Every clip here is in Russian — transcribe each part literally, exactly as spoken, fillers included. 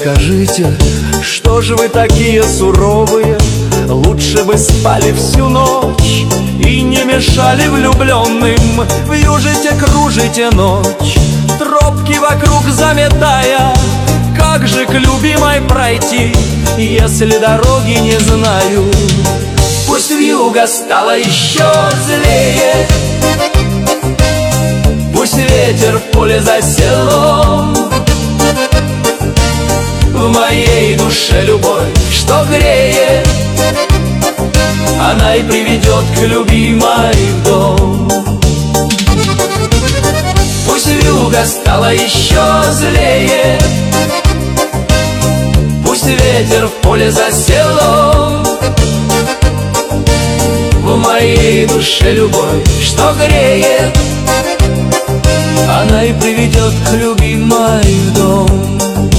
скажите, что же вы такие суровые? Лучше бы спали всю ночь и не мешали влюбленным. Вьюжите, кружите ночь, тропки вокруг заметая. Как же к любимой пройти, если дороги не знаю? Пусть вьюга стала еще злее, пусть ветер в поле за селом. В моей душе любовь, что греет, она и приведет к любимой в дом. Пусть вьюга стала еще злее, пусть ветер в поле за селом. В моей душе любовь, что греет, она и приведет к любимой в дом.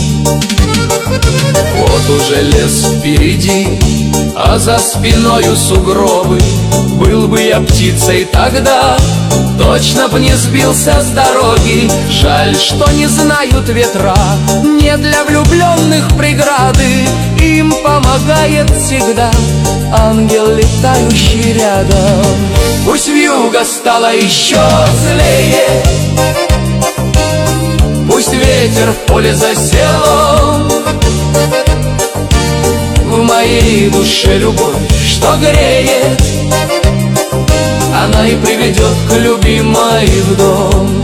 Вот уже лес впереди, а за спиною сугробы. Был бы я птицей тогда, точно б не сбился с дороги. Жаль, что не знают ветра, не для влюбленных преграды. Им помогает всегда ангел, летающий рядом. Пусть вьюга стала еще злее, пусть ветер в поле за селом. В моей душе любовь, что греет, она и приведет к любимой в дом.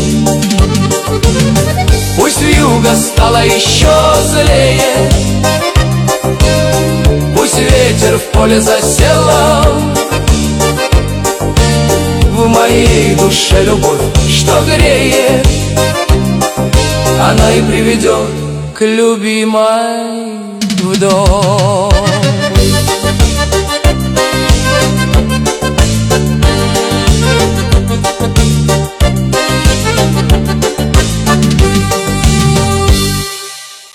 Пусть вьюга стала еще злее, пусть ветер в поле за селом. В моей душе любовь, что греет, она и приведет к любимой в дом.